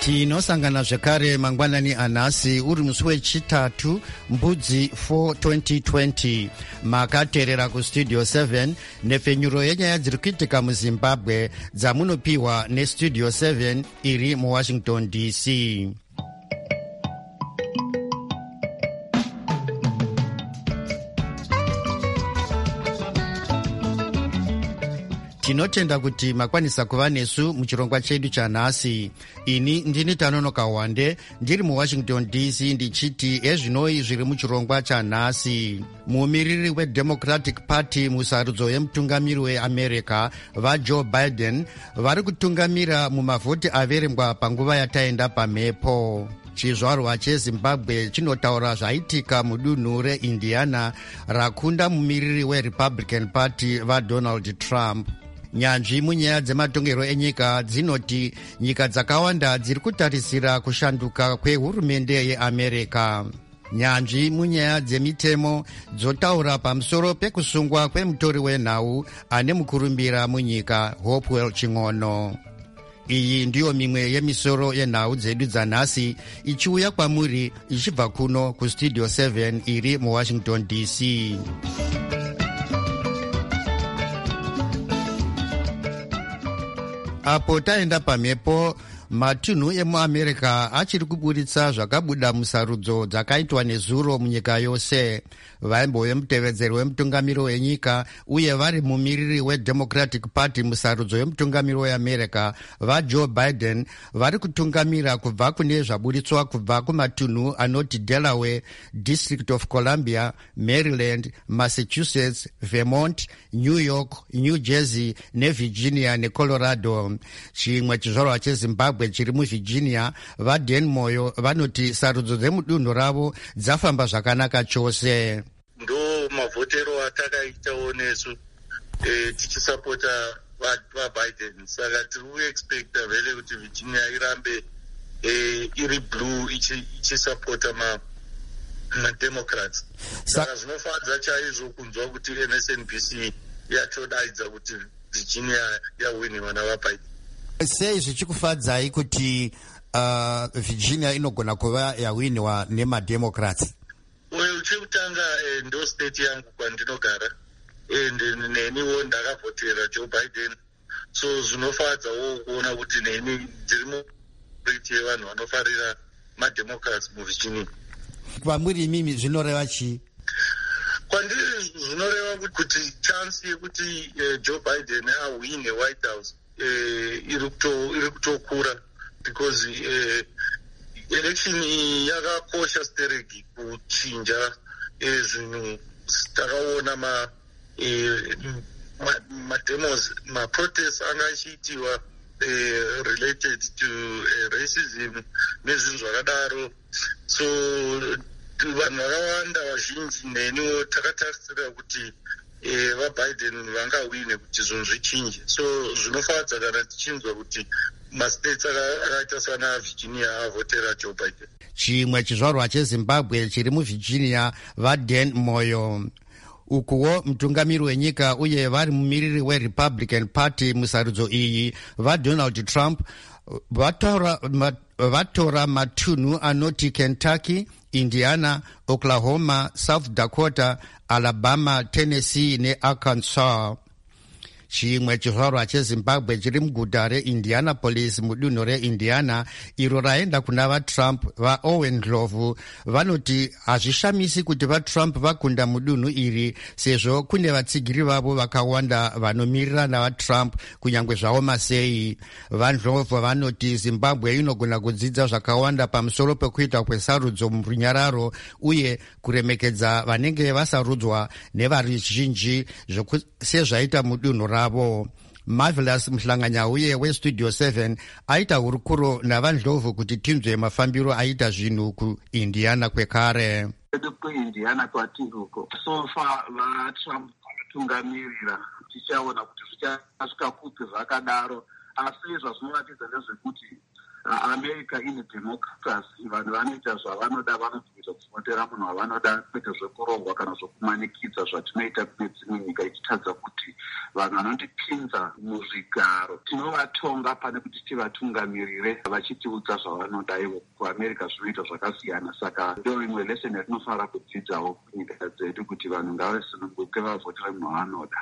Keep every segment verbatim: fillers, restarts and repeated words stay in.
tinosangana zvekare mangwanani anhasi uri musi wechitatu mbudzi four twenty twenty makateerera kustudio seven nepfenyuro yenyaya dziri kuitika muzimbabwe dzamunopiwa nestudio seven iri muwashington D C. Tinotenda kuti makwanisa kuva nesu muchirongwa chedu chanhasi. Ini ndini Tanonoka Wande ndiri muwashington D C ndichiti ezvinoi zviri muchirongwa chanhasi. Mumiriri weDemocratic Party musarudzo yemutungamiri weAmerica vaJoe Biden vari kutungamira mumavhoti averengwa panguva yataenda pamhepo. Chizvarwa cheZimbabwe chinotaura zvaitika mudunhu reIndiana rakunda mumiriri weRepublican Party vaDonald Trump. Nyanzvi munyaya dzematongero enyika dzinoti nyika dzakawanda dziri kutarisira kushanduka kwehurumende yeAmerica. Nyanzvi munyaya dzemitemo dzotaura pamusoro pekusungwa kwemutori wenhau ane mukurumbira munyika Hopewell Ching'ono. Iyi ndiyo mimwe yemisoro yenhau dzedu dzanhasi ichiuya kwamuri ichibva kuno kustudio seven iri muwashington D C. Apo taenda pamhepo, matunhu emuamerica achiri kuburitsa zvakabuda musarudzo dzakaitwa nezuro munyika yose. Vaimbo vemutevedzeri wemutungamiri wenyika uye vari mumiriri weDemocratic Party musarudzo yemutungamiri weAmerica vaJoe Biden vari kutungamira kubva kune zvaburitswa kubva kumatunhu anoti Delaware, District of Columbia, Maryland, Massachusetts, Vermont, New York, New Jersey neVirginia neColorado. Chimwe chizvarwa cheZimbabwe chiri muVirginia vaDan Moyo vanoti sarudzo dzemudunhu ravo dzafamba zvakanaka chose. Ndo mavhotero atakaitawo nesu e, tichisapota vaBiden. Saka tiri kuexpecta vele kuti Virginia irambe e, iri blue ichisapota ma maDemocrats. Saka zvinofadza chaizvo kunzwa kuti M S N B C yatodaidza kuti Virginia yawiniwa navaBiden. Sei zvichikufadzai kuti uh, Virginia inogona kuva yawiniwa nemademocrats? Well, chekutanga eh, ndo state yangu kwandinogara and neniwo ndakavhotera Joe Biden, so zvinofadzawo kuona kuti neni ndiri muriti yevanhu vanofarira mademocrats muVirginia. Kwamuri imimi zvinoreva chii? Kwandiri zvinoreva kuti chance yekuti eh, Joe Biden awine White House eh, iri kutokura because eh, election yakakosha stereki kuchinja zvinhu. Takaona ma mademos maprotests anga achiitiwa related to racism nezvinhu zvakadaro, so vanhu vakawanda vazhinji neniwo takatarisira kuti vaBiden vangawine kuti zvinhu zvichinje. So zvinofadza kana tichinzwa kuti mastates akaita sana Virginia avhotera Joe Biden. Chimwe chizvarwa cheZimbabwe chiri muVirginia vaDan Moyo. Ukuwo mutungamiri wenyika uye vari mumiriri weRepublican Party musarudzo iyi vaDonald Trump vatora, vatora matunhu anoti Kentucky, Indiana, Oklahoma, South Dakota, Alabama, Tennessee neArkansas. Chimwe chizvarwa cheZimbabwe chiri muguta reIndianapolis mudunhu reIndiana iro raenda kuna vaTrump vaOwen Ndlovu vanoti hazvishamisi kuti vaTrump vakunda mudunhu iri sezvo kune vatsigiri vavo vakawanda vanomirira navaTrump kunyange zvavo masei. VaNdlovu vanoti Zimbabwe inogona kudzidza zvakawanda pamusoro pekuita kwesarudzo murunyararo uye kuremekedza vanenge vasarudzwa nevaruzhinji sezvaita mudunhu ravo. Marvelous Mhlanganya uye weStudio seven aita hurukuro navaNdlovu kuti tinzwe mafambiro aita zvinhu kuIndiana kwekare. kuIndiana kwatiruko sofa vaTrump vatungamirira tichaona kuti zvichasvika kupi zvakadaro, asi zvazvinoratidza ndezvekuti uh, America ine democracy, vanhu vanoita zvavanoda, vanobvisa kusimotera munhu wavanoda, kwete zvekurongwa kana zvokumanikidza zvatinoita kune dzimwe nyika, ichitadza kuti vanhu vanotipinza muzvigaro tinovatonga pane kuti tivatungamirire vachitiudza zvavanoda. Ivo kuamerica zvinoita zvakasiyana. Saka ndo imwe lesson yatinofanira kudzidzawo kunyika dzedu, kuti vanhu ngavasununguke vavhotera munhu wavanoda.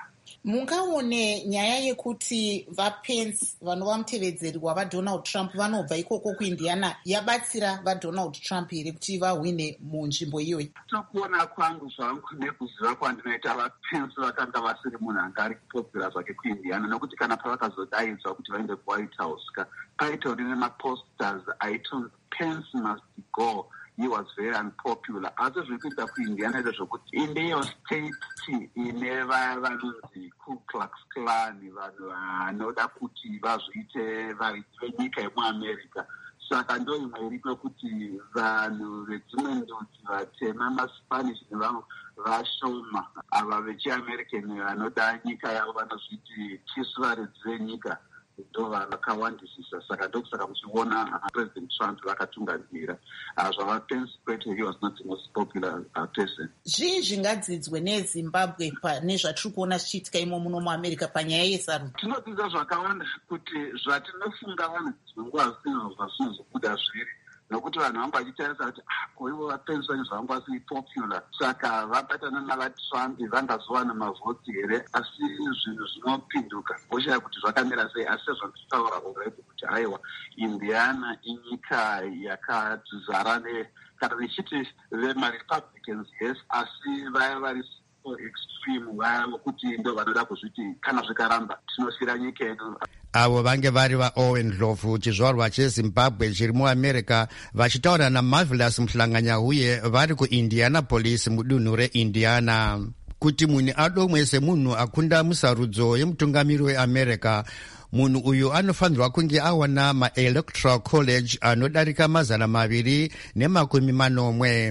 Mungaone nyaya yekuti vaPence vanova mutevedzeri wavaDonald Trump vanobva ikoko kuIndiana yabatsira vaDonald Trump here kuti vahwine munzvimbo iyoyi? Tokuona kwangu zvangu nekuziva kwandinoita, vaPence vakanga vasiri munhu anga ari kupopera zvake kuIndiana, nokuti kana pavakazodaidzwa kuti vaende kuWhite House ka paitori nemaposters aitonzi Pence must go, he was very unpopular. Asi zvikuita kuIndiana ito zvokuti indeyo state ine vaya vanonzi Ku Klux Klan, vanhu vanoda kuti vazviite varidzi venyika yemuAmerica. Saka ndo imwe iriko kuti vanhu vedzimwe ndudzi vatema, maSpanish nevamwe vashoma, ava vechiAmerican vanoda nyika yavo vanozviti tisu varidzi venyika ndo vakawandisisa. Saka ndokusaka muchiona President Trump vakatungamira zvavaPence kwete, he was not the most popular uh, person. Zvii zvingadzidzwe neZimbabwe pane zvatiri kuona zvichiitika imo muno muAmerica panyaya yesarudzo? Tinodzidza zvakawanda kuti zvatinofunga vanhu dzinonguva zino zvazvinozobuda zviri, nokuti vanhu vangu vachitarisa kuti koivo vaPence vane zvangu vasiri popular, saka vabatana navaTrump vangazowana mavhoti here. Asi zvinhu zvinopinduka voshaya kuti zvakamira sei. Asi sezvanditaura already kuti haiwa, Indiana inyika yakadzara ne kana nichiti vemaRepublicans, yes, asi vaya vari extreme vaya vokuti ndo vanoda kuzviti kana zvikaramba tinosira nyika yedu. Avo vange vari vaOwen Ndlovu, chizvarwa cheZimbabwe chiri muAmerica, vachitaura naMarvelous Muhlanganya uye vari kuIndianapolis mudunhu reIndiana. Kuti munhu adomwe semunhu akunda musarudzo yemutungamiri weAmerica, munhu uyu anofanirwa kunge awana maElectoral College anodarika mazana maviri nemakumi manomwe.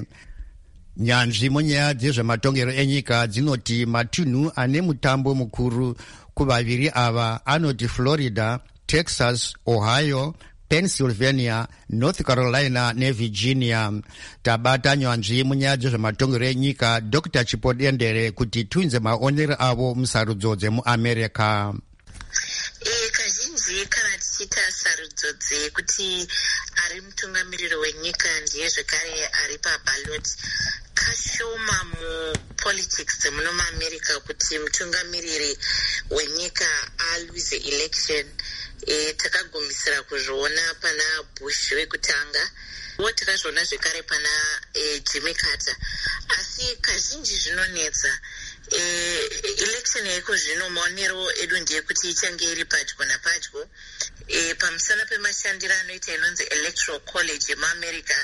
Nyanzvi munyaya dzezvematongero enyika dzinoti matunhu ane mutambo mukuru kuvaviri ava anoti Florida, Texas, Ohio, Pennsylvania, North Carolina neVirginia. Tabata nyanzvi munyaya dzezvematongero enyika Doctor Chipodendere kuti tunze maonero avo musarudzo dzemuAmerica. E, kazhinji kana tichiita sarudzo dzekuti ari mutungamiriri wenyika ndiye zvekare ari pabaloti, kashoma mupolitics dzemuno muAmerica kuti mutungamiriri wenyika alwise election. E, takagumisira kuzviona pana Bush wekutanga, wo takazviona zvekare pana e, Jimmy Carter. Asi kazhinji zvinonetsa e, election yaiko zvino maonero edu ndeyekuti ichange iri padyo napadyo e, pamusana pemashandiro anoita inonzi Electoral College yemuAmerica,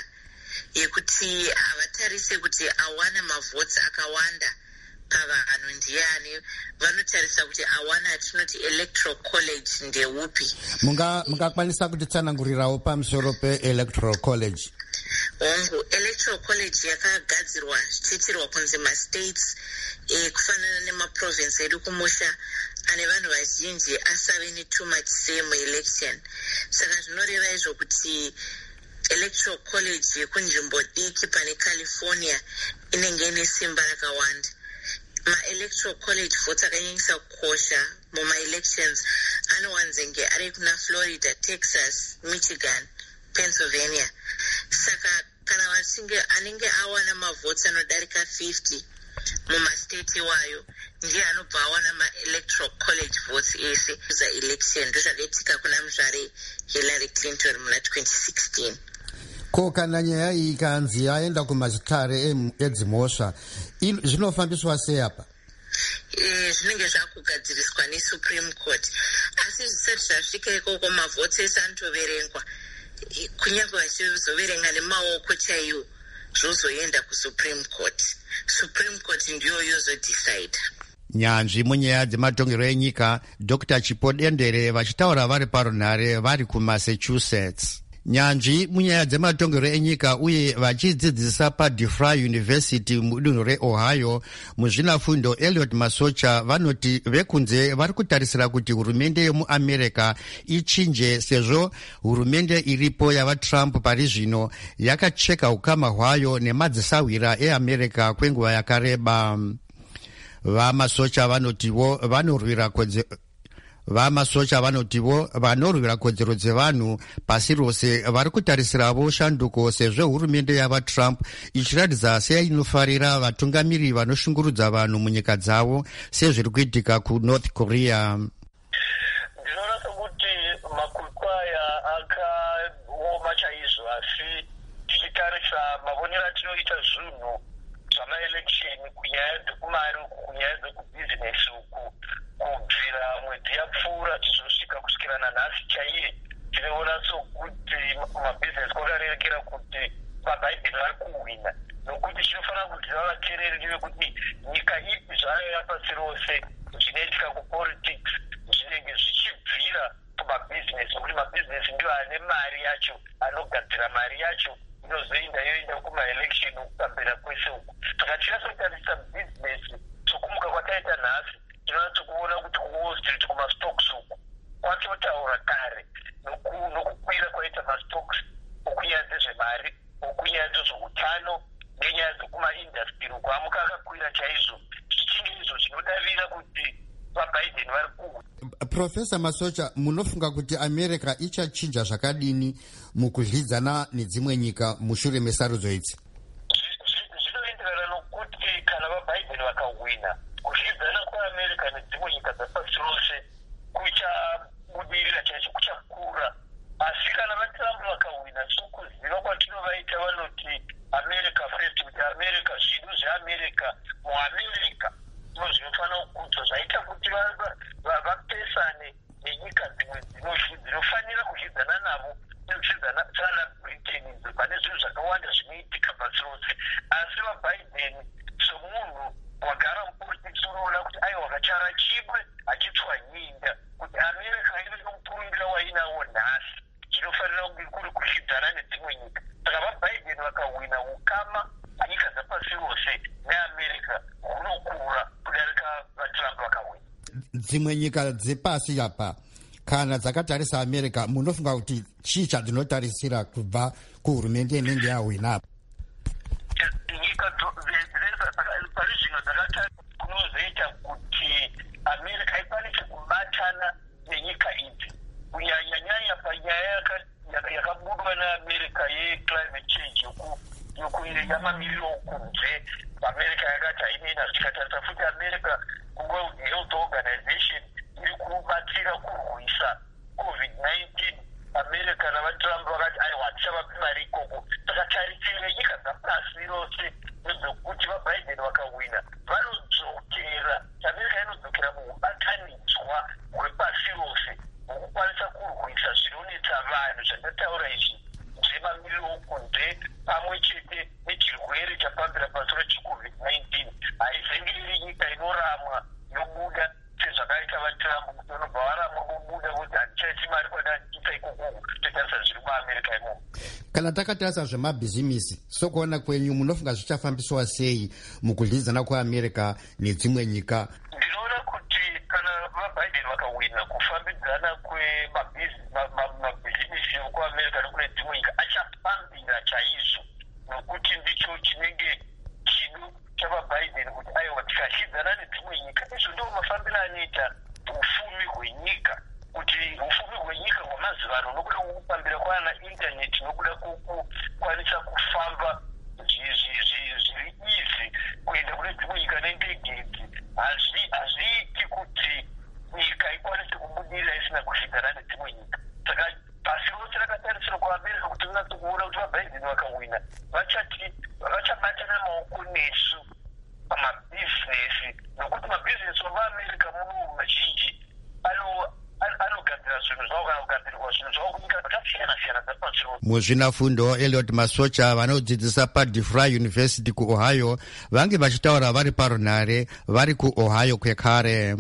yekuti havatarise kuti awana mavhotsi akawanda pavanhu ndiani, vanotarisa kuti awana tinoti Electoral College ndeupi. Mungakwanisa kutitsanangurirawo pamusoro peElectoral College? Hongu, Electoral College yakagadzirwa zvichiitirwa kunzi mastates e, kufanana nemaprovince edu kumusha ane vanhu vazhinji asave ne too much say muelection. Saka zvinoreva izvo kuti Electoral College yekunzvimbo diki pane California inenge ine simba rakawanda. Ma-Electoral College votes akanyanyisa kukosha muma-elections anowanzenge ari kuna Florida, Texas, Michigan, Pennsylvania. Saka kana vachinge anenge awana mavhotsi anodarika fifty mumastate iwayo ndiye anobva awana ma-Electoral College votes ese za election. Ndozvakaitika kuna muzvare Hillary Clinton muna twenty sixteen. Ko kana nyaya iyi ikanzi aenda kumazitare edzimhosva zvinofambiswa sei apa? E, zvinenge zvakugadziriswa neSupreme Court, asi zvisati zvasvika ikoko mavhotsi ese anotoverengwa, e, kunyange vachizoverenga nemaoko chaiwo zvozoenda kuSupreme Court. Supreme Court ndiyo yozodecide. Nyanzvi munyaya dzematongero enyika Doctor Chipodendere vachitaura vari parunhare vari kuMassachusetts. nyanzvi munyaya dzematongero enyika uye vachidzidzisa paDeFry University mudunhu reOhio muzvinafundo Elliot Masocha vanoti vekunze vari kutarisira kuti hurumende yemuamerica ichinje sezvo hurumende iripo yavaTrump pari zvino yakacheka ukama hwayo nemadzisawira eAmerica kwenguva yakareba. VaMasocha vanotivo vanorwira kodze vamasocha vanotivo vanorwira kodzero dzevanhu pasi rose vari kutarisiravo shanduko sezvo hurumende yavaTrump ichiratidza seinofarira vatungamiri vanoshungurudza vanhu munyika dzavo sezviri kuitika kuNorth Korea. Ndinoona sokuti makwikwaya akaoma chaizvo, asi tichitarisa mavonero atinoita zvinhu zvamaeleksheni kunyaya dzekumari uku kunyaya dzekubhizinesi uku kubvira mwedzi yapfuura tizosvika kusvikira nanhasi chaiye tinoona sokuti mabhizinesi kwakarerekera kuti vaBiden vari kuhwina, nokuti chinofanira kuziva vateereri ndevekuti nyika ipi zvayo yapasi rose zvinoitika kupolitics zvinenge zvichibvira kumabhizinesi, nokuti mabhizinesi ndiwo ane mari yacho, anogadzira mari yacho inozoenda yoenda kumaeleksheni ukupambira kwese uku. Saka tinatsotarisa bhizinesi sokumuka kwataita nhasi tinonatso kuona kuti kuWall Street kumastocks uku kwatotaura kare nokukwira kwaita mastocks okunyaya dzezvemari, okunyaya dzezveutano nenyaya dzekumaindastry uku amuka akakwira chaizvo, zvichinge izvo zvinodavira kuti vaBiden vari kuhwa. Profesa Masocha, munofunga kuti America ichachinja zvakadini mukudyidzana nedzimwe nyika mushure mesarudzo idzi? Zvinoenderana nokuti kana vaBiden vakahwina, kudyidzana kwaAmerica nedzimwe nyika dzapasi rose kuchabudirira chaicho, kuchakura. Asi kana vaTrump vakahwina, sokuziva kwatinovaita vanoti America first, kuti America, zvinhu zveAmerica muAmerica ndizvo zvinofanira kukudzwa, zvaita kuti vapesane nenyika dzimwe dzinofanira kudyidzana navo sana Britain. Pane zvinhu zvakawanda zvinoitika pasi rose, asi vaBiden somunhu wagara mupolitics unoona kuti aiwa kachara chibwe achitswanyinda kuti America ive nomukurumbira wainawo nhasi zvinofanira kunge kuri kudyidzana nedzimwe nyika. Saka vaBiden vakahwina, ukama nyika dzapasi rose neAmerica hunokura kudarika vaTrump vakahwina. Dzimwe nyika dzepasi apa kana dzakatarisa America, munofunga kuti chii chadzinotarisira kubva kuhurumende inenge yahwina? Nyika pari zvino dzakatarisa kunozoita kuti America ikwanise kubatana nenyika idzi, kunyanyanyanya panyaya yakabudwa neAmerica yeclimate change yamamiriro okunze. America yakati hainena, tikatarisa futi America kuWorld Health Organization iri kubatsira kurwisa covid nineteen. America navaTrump vakati aiwa tichavapi mari ikoko. Saka tarisire nyika dzapasi rose nezvekuti vaBiden vakahwina vanodzokera, America inodzokera muhubatanidzwa hwepasi rose hwekukwanisa kurwisa zvinonetsa vanhu zvandataura izvi zvemamiriro okunze pamwe chete nechirwere chapambira pasoro checovid nineteen. Haizenge iri nyika inoramwa yobuda sezvakaita vaTrump kuti vanobva varamwa vobuda kuti handichaiti mari kwandaita ikoko. Totarisa zviri muAmerica imomo. Kana takatarisa zvemabhizimisi, sokuona kwenyu munofunga zvichafambiswa sei mukudyidzana kweAmerica nedzimwe nyika? Ndinoona kuti kana vaBiden vakahwina, kufambidzana kwemabhizimisi ekuAmerica nekune dzimwe nyika achafambira chaizvo, nokuti ndicho chinenge chido chavaBiden kuti aiwa tikadyidzana nedzimwe nyika, izvo ndiwo mafambiro anoita ufumi hwenyika, kuti ufumi hwenyika hwamazuva ano nokuda kwokupambira kwaana intaneti, nokuda kwokukwanisa kufamba zviri izi kuenda kune dzimwe nyika nendege idzi, hazviiti kuti nyika ikwanise kubudirira isina kudyidzana nedzimwe nyika. Saka pasi rose rakatarisirwa kuAmerica kuti unatsokuona kuti vaBiden vakahwina, vachabatana maoko nesu pamabhizinesi, nokuti mabhizinesi wavaAmerica muno mazhinji anogadzira zvinhu zvavo kana kugadzirwa zvinhu zvavo kunyika dzakasiyana-siyana dzapasi rose. Muzvinafundo Elliot Masocha vanodzidzisa paDeFry University kuOhio vange vachitaura vari parunhare vari kuOhio kwekare.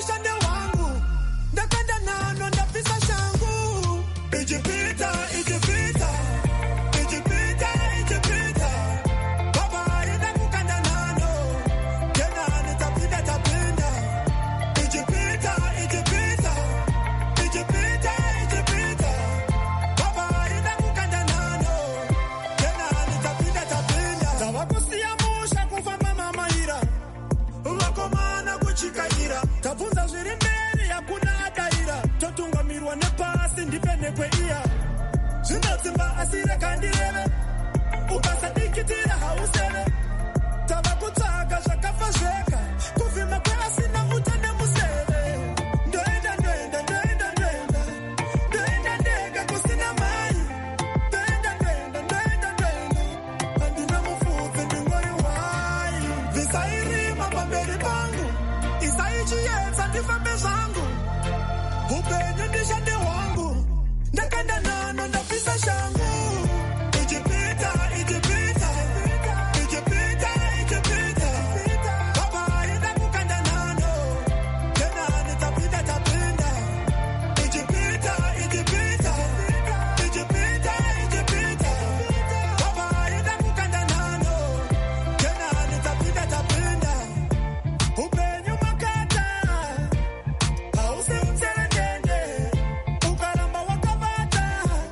ndishande wangu ndakanda nano ndapisa shangu Ijipita Ijipita Ijipita Ijipita baba ina kukanda nano tena nitapinda tapinda Ijipita Ijipita Ijipita Ijipita baba ina kukanda nano tena nitapinda tapinda tawakusiamusha kufa mama ira uwakomana kuchikaira tabvunza zviri mberi hakuna adaira totungamirwa nepasi ndipenekwe iya zvinotsimba asire kandireve ukasadikitira hauseve tava kutsvaga zvakafa zveka kuvhima kweasina utane museve ndoenda ndoenda ndoenda ndoenda ndoenda ndega kusina mai ndoenda ndoenda ndoenda ndoenda handina mufudzi ndingori wai visairima pamberi pangu isaichiedza ndifambe zvangu upenyu ndishande wangu ndakanda nano ndapisa shangu Ijipita Ijipita Ijipita Ijipita baba ina kukanda nano tena nitapinda tapinda Ijipita Ijipita Ijipita Ijipita baba ina kukanda nano tena nitapinda tapinda upenyu makata hausi mserengende ukaramba wakavata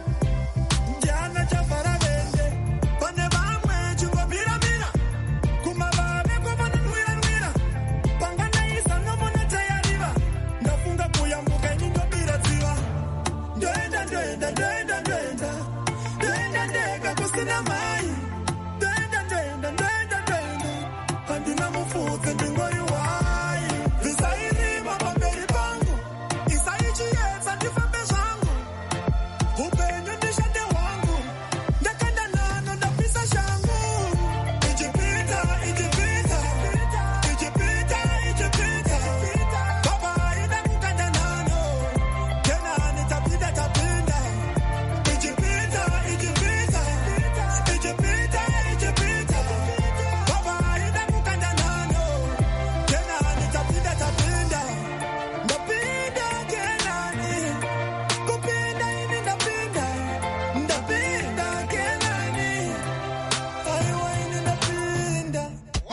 njana chavhara vende pane vamwe chingomiramira kumavave kwavanonwiranwira panganaisa nomonoteyariva ndafunga kuyambuka nyindobira dziva ndoenda ndoenda ndoenda ndoenda ndoenda ndega kusina mai ndoenda ndoenda ndoenda ndoenda handina mufudzi ndingori wai visairima pamberi pangu isaichiedza ndifambe zvangu upenyu ndishande wangu ndakanda nano ndapisa shangu Ijipita Ijipita Ijipita Ijipita baba ina kukanda nano tena nitapinda tapinda Ijipita Ijipita Ijipita Ijipita baba ina kukanda nano tena nitapinda tapinda ndapinda kenani kupinda ini ndapinda ndapinda kenani aiwa ini ndapinda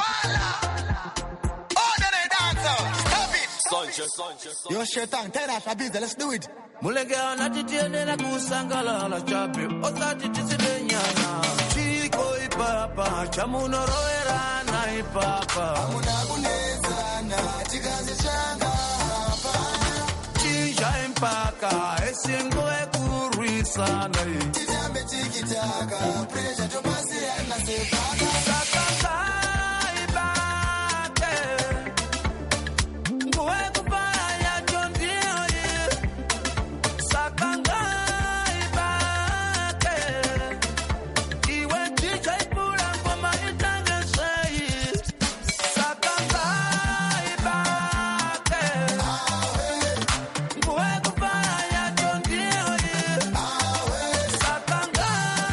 Yo, Shetan, tell us, Abiza, let's do it. Mulegea natitiendera kusangalala chapi osati tisidenyana chiko ipapa chamunoroera na ipapa Amuna kunezana, chikazi changa hapa. chinja impaka esingo ekurwisana Tijambe tikitaka, pressure topasi yana sepaka. sakanga ibake nguwe kupaya chondioi sakanga ibake iwe chicha ipula ngoma itangesei sakanga ibake nguwe kupaya chondioi sakanga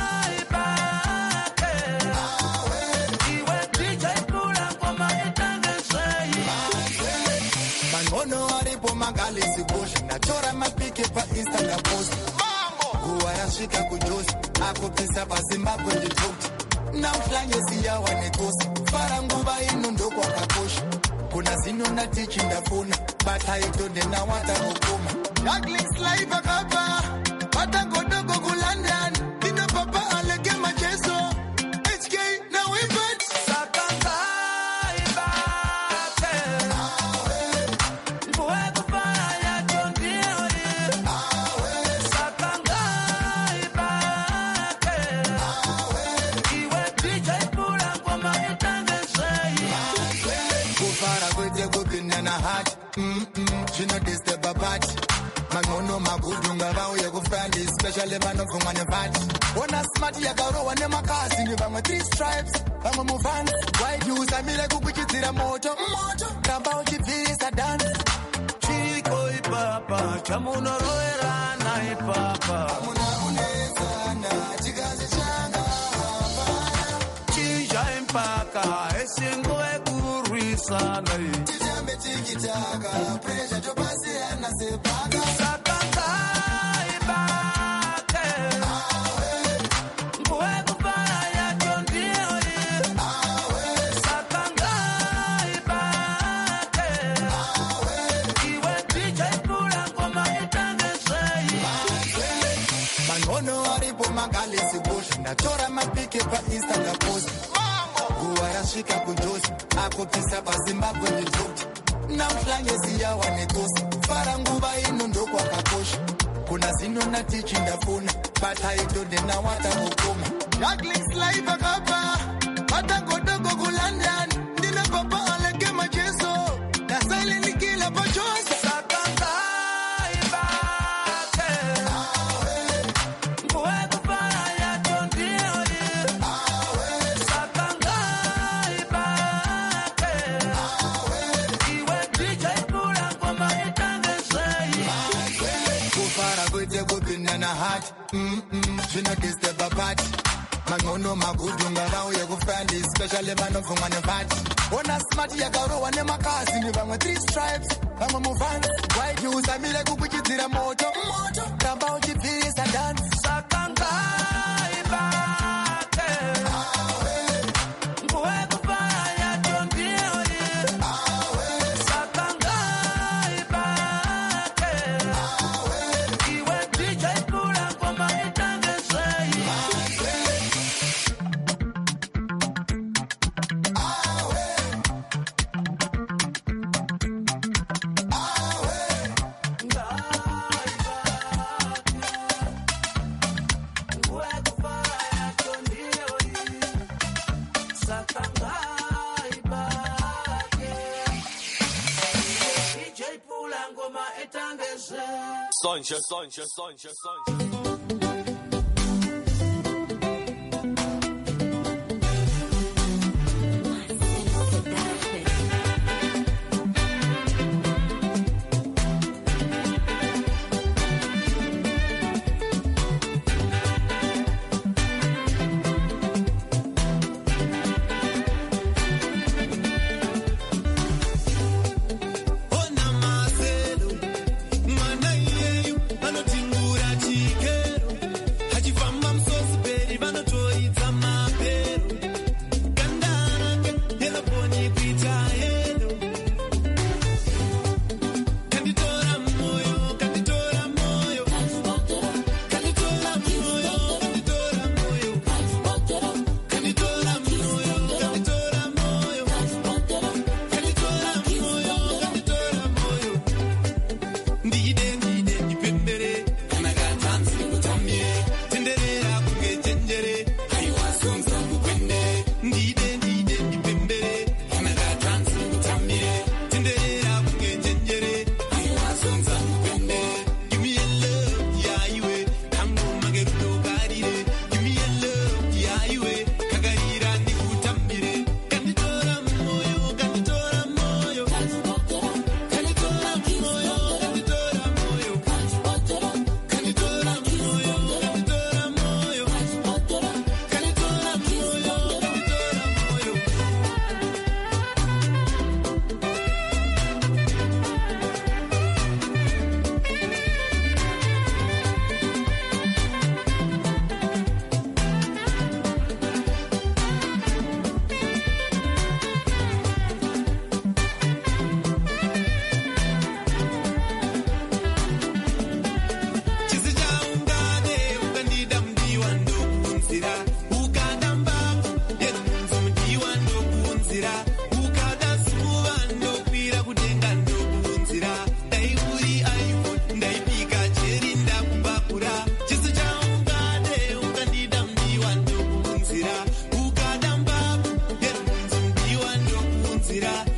ibake iwe chicha ipula ngoma itangesei Mangono aripo magalisi bush, nachora mapike pa Insta na post. Huwa yashika kujosi, ako pesa pa Zimbabwe jitoti. Na mflanye siya wanekosi, fara nguba inu ndo kwa kakoshi. Kuna zino na tichi ndafuna, bata itonde na wata hukuma. Douglas live akapa, bata ngodogo kulandan. Dino papa alege macheso, H K na wibet. sakanga ibake nguwe kupaya chondioi sakanga ibake iwe chicha ipula ngoma itangesei Kufara kwete kupinda na hati. Mm-mm, chino disturb a party. Mangono magudunga vauye kufrandi, especially vanovhumwa nevati. Ona smart yakarowa nemakasi ni vamwe three stripes, vamwe muvans. White usamile kukuchidzira moto, moto. Ramba uchibvisa dance. chiko ipapa chamunoroera na ipapa Amuna kunezana, chikazi changa hapa. chinja impaka esingo ekurwisana kulisana Titambe tikitaka pressure topasiana sepaka sakanga ibake nguwe kubaya chondio sakanga ibake iwe D J Pula ngoma itangeshei Manono aripo magalisi bush natora mapike pa Insta na post Guwa rashika kujosi akopisa pa Zimbabwe nitoki namhlanje siyawa nekosi fara nguva ino ndoko akakosha kuna zino natichi ndafuna but I don't know what I'm gonna Juggling life akapa matagodogo kulandan ndina papa aleke machezo na silent kila pachosa sakanga ibake nguwe kubaya chondio sakanga ibake iwe D J Pula ngoma itangeshei kufara kwete kupinda na heart mm mm zvinodisturb apart Mangono magudu ngavauye kufrandi especially vanobvumwa nevati ona smart yakarohwa nemakazi nevamwe three stripes vamwe muvhans waiti usamire kukuchidzira moto ramba uchibvirisa dance sakanga ibake nguwe kubaya chondio sakanga ibake iwe D J Pula ngoma itangeshei Sonja, Sonja, Sonja, Sonja. Ukadamba, get some, you and no